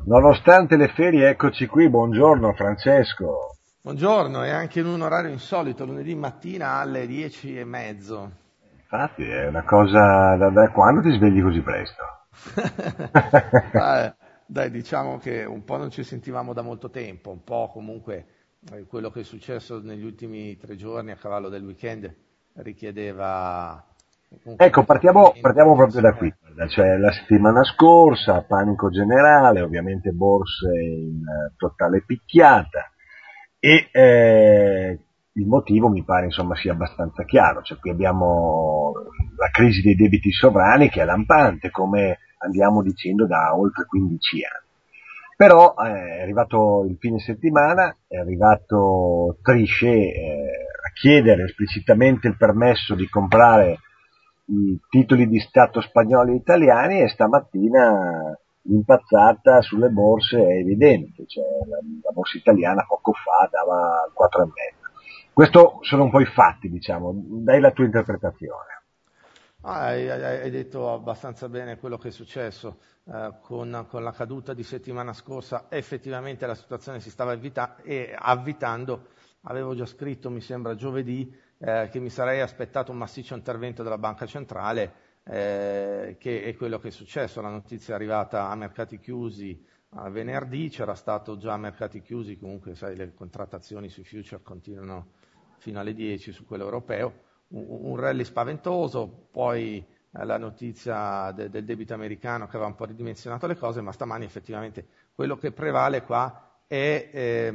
Nonostante le ferie, eccoci qui. Buongiorno Francesco. Buongiorno, e anche in un orario insolito, lunedì mattina alle 10:30. Infatti è una cosa da quando ti svegli così presto? Dai, dai, diciamo che un po' non ci sentivamo da molto tempo, un po' comunque quello che è successo negli ultimi 3 giorni a cavallo del weekend richiedeva comunque Ecco, molto partiamo movimento. proprio da qui. Guarda. Cioè, la settimana scorsa, panico generale, ovviamente borse in totale picchiata e il motivo mi pare insomma sia abbastanza chiaro. Cioè, qui abbiamo la crisi dei debiti sovrani che è lampante, come andiamo dicendo da oltre 15 anni. Però è arrivato il fine settimana, è arrivato Trichet a chiedere esplicitamente il permesso di comprare i titoli di Stato spagnoli e italiani, e stamattina l'impazzata sulle borse è evidente, cioè la borsa italiana poco fa dava il 4,5. Questo sono un po' i fatti, diciamo, dai la tua interpretazione. Hai detto abbastanza bene quello che è successo con la caduta di settimana scorsa. Effettivamente la situazione si stava avvitando. Avevo già scritto, mi sembra giovedì, che mi sarei aspettato un massiccio intervento della Banca Centrale, che è quello che è successo. La notizia è arrivata a mercati chiusi a venerdì, c'era stato già a mercati chiusi, comunque sai, le contrattazioni sui future continuano fino alle 10 su quello europeo. Un rally spaventoso, poi la notizia del debito americano che aveva un po' ridimensionato le cose, ma stamani effettivamente quello che prevale qua è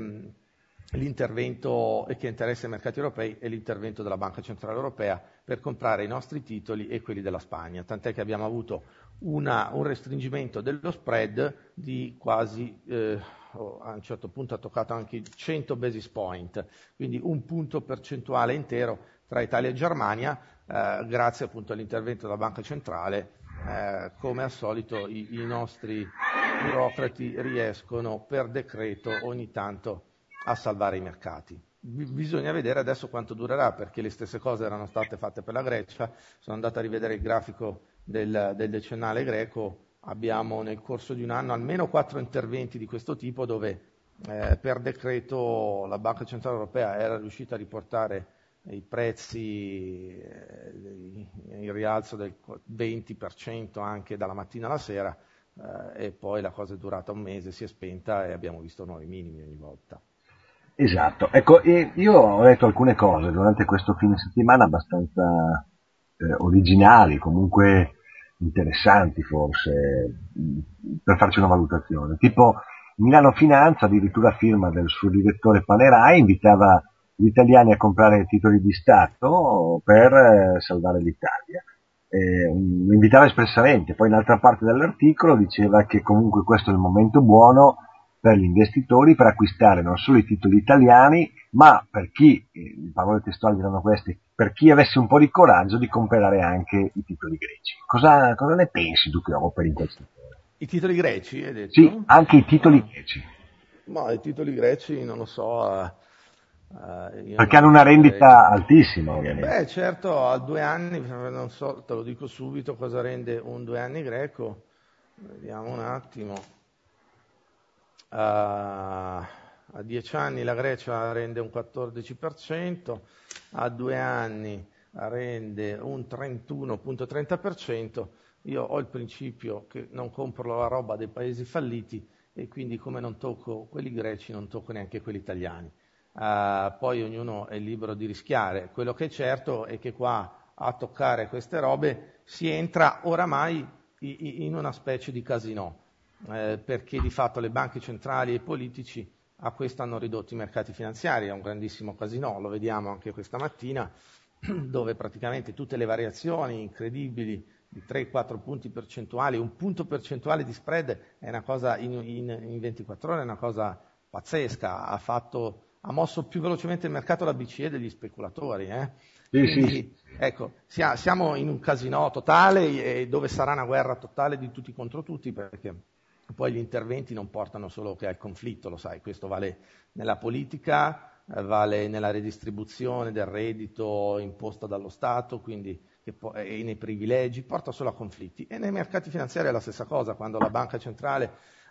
l'intervento e che interessa i mercati europei è l'intervento della Banca Centrale Europea per comprare i nostri titoli e quelli della Spagna, tant'è che abbiamo avuto un restringimento dello spread di quasi, a un certo punto ha toccato anche i 100 basis point, quindi un punto percentuale intero tra Italia e Germania, grazie appunto all'intervento della Banca Centrale. Come al solito i nostri burocrati riescono per decreto ogni tanto a salvare i mercati. Bisogna vedere adesso quanto durerà, perché le stesse cose erano state fatte per la Grecia. Sono andato a rivedere il grafico del decennale greco. Abbiamo nel corso di un anno almeno 4 interventi di questo tipo dove per decreto la Banca Centrale Europea era riuscita a riportare i prezzi in rialzo del 20% anche dalla mattina alla sera, e poi la cosa è durata un mese, si è spenta e abbiamo visto nuovi minimi ogni volta. Esatto, ecco, e io ho letto alcune cose durante questo fine settimana abbastanza originali, comunque interessanti forse, per farci una valutazione. Tipo Milano Finanza, addirittura firma del suo direttore Panerai, invitava gli italiani a comprare titoli di Stato per salvare l'Italia. Lo invitava espressamente, poi in altra parte dell'articolo diceva che comunque questo è il momento buono per gli investitori per acquistare non solo i titoli italiani, ma per chi, le parole testuali erano queste, per chi avesse un po' di coraggio di comprare anche i titoli greci. Cosa ne pensi tu che operi in quel settore? I titoli greci, hai Sì, detto? anche i titoli Ah, greci, ma i titoli greci non lo so, io perché non hanno li una prenderei. rendita altissima ovviamente. Beh, certo, a 2 anni, non so, te lo dico subito cosa rende un 2 anni greco. Vediamo un attimo. A 10 anni la Grecia rende un 14%, a 2 anni rende un 31,30%. Io ho il principio che non compro la roba dei paesi falliti e quindi come non tocco quelli greci non tocco neanche quelli italiani. Poi ognuno è libero di rischiare. Quello che è certo è che qua a toccare queste robe si entra oramai in una specie di casinò, perché di fatto le banche centrali e i politici a questo hanno ridotto i mercati finanziari, è un grandissimo casinò, lo vediamo anche questa mattina, dove praticamente tutte le variazioni incredibili di 3-4 punti percentuali, un punto percentuale di spread è una cosa in 24 ore, è una cosa pazzesca, ha mosso più velocemente il mercato la BCE degli speculatori. Sì, sì, sì. Quindi ecco, siamo in un casinò totale dove sarà una guerra totale di tutti contro tutti, perché poi gli interventi non portano solo che al conflitto, lo sai, questo vale nella politica, vale nella redistribuzione del reddito imposta dallo Stato, quindi e nei privilegi, porta solo a conflitti. E nei mercati finanziari è la stessa cosa, quando la banca centrale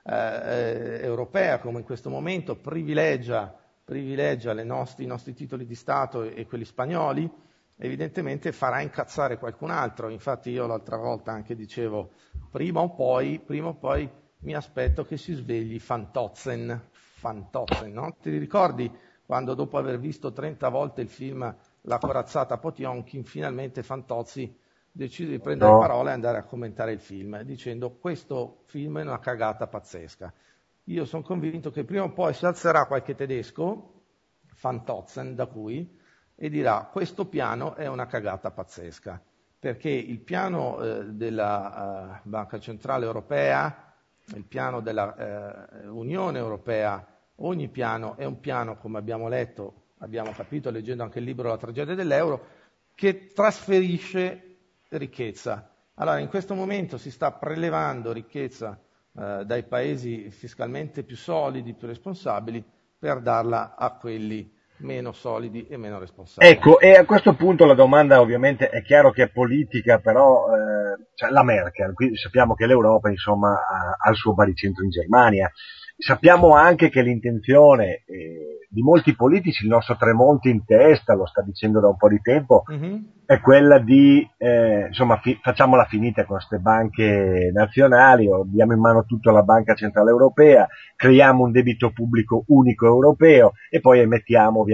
europea, come in questo momento, privilegia i nostri titoli di Stato e quelli spagnoli, evidentemente farà incazzare qualcun altro. Infatti io l'altra volta anche dicevo, prima o poi mi aspetto che si svegli Fantozzi, no? Ti ricordi quando dopo aver visto 30 volte il film La corazzata Potionkin, finalmente Fantozzi decide di prendere parola e andare a commentare il film, dicendo questo film è una cagata pazzesca. Io sono convinto che prima o poi si alzerà qualche tedesco, Fantozzi da cui, e dirà questo piano è una cagata pazzesca, perché il piano della Banca Centrale Europea, il piano della Unione Europea, ogni piano è un piano, come abbiamo letto, abbiamo capito leggendo anche il libro La tragedia dell'euro, che trasferisce ricchezza. Allora in questo momento si sta prelevando ricchezza dai paesi fiscalmente più solidi, più responsabili, per darla a quelli meno solidi e meno responsabili. Ecco, e a questo punto la domanda ovviamente è chiaro che è politica, però cioè la Merkel, qui sappiamo che l'Europa insomma ha il suo baricentro in Germania, sappiamo anche che l'intenzione di molti politici, il nostro Tremonti in testa, lo sta dicendo da un po' di tempo, è quella di, insomma, facciamola finita con queste banche nazionali, o diamo in mano tutto alla Banca Centrale Europea, creiamo un debito pubblico unico europeo e poi emettiamo